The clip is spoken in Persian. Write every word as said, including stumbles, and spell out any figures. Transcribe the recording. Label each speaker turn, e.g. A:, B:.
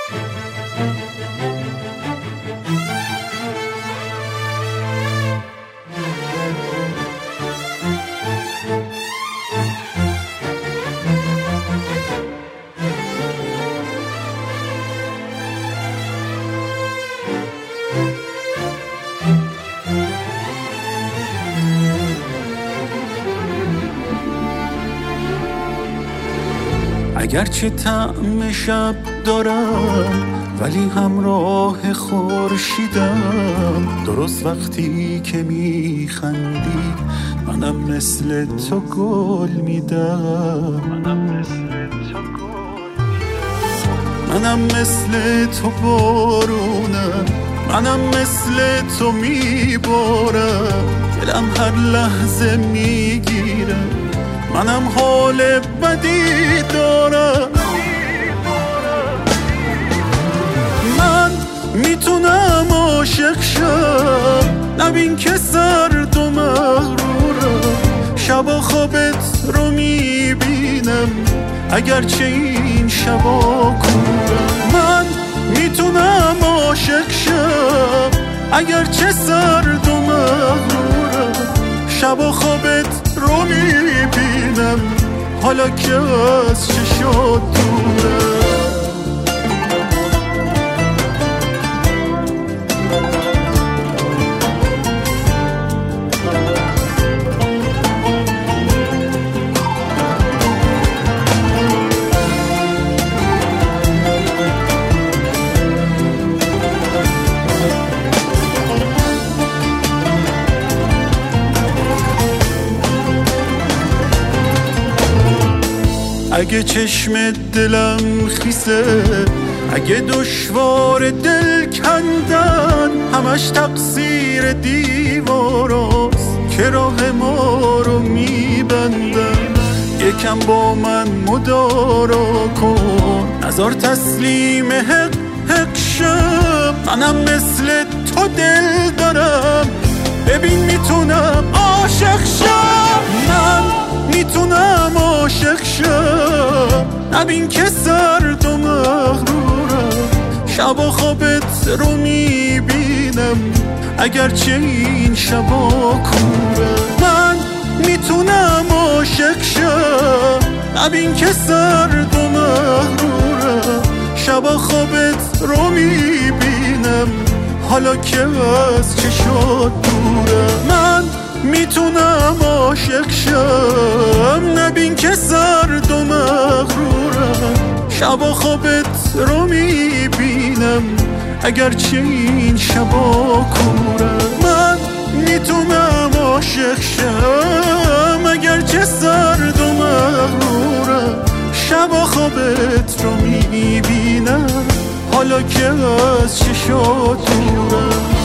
A: اگرچه طعم شب دارم ولی همراه خورشیدم. درست وقتی که میخندی منم مثل تو گل میدم. منم مثل تو گل میدم. منم مثل تو بارونم، منم مثل تو میبارم. دلم هر لحظه میگیره، منم حال بدی دارم. من میتونم عاشق شم، نبین که سرد و مغرورم. شبا خوابت رو میبینم اگرچه این شبا کورم. من میتونم عاشق شم اگرچه سرد و مغرورم. شبا خوابت رو میبینم حالا که از چشات دوره. اگه چشم دلم خیسه، اگه دشوار دل کندن، همش تقصیر دیواراست که راه ما رو میبندن. یکم با من مدارا کن، نذار تسلیم حق حق شم. منم مثل تو دل دارم، ببین میتونم عاشق شم. من میتونم عاشق شم، نبین که سرد و مغرورم. شبا خوابت رو میبینم اگرچه این شبا کوره. من میتونم عاشق شم، نبین که سرد و مغرورم. شبا خوابت رو میبینم حالا که از چشات دوره. من میتونم عاشق شم، نبین که سرد و مغرورم. شبا خوابت رو میبینم اگرچه این شبا کوره. من میتونم عاشق شم اگرچه سرد و مغرورم. شبا خوابت رو میبینم حالا که از چشات دوره.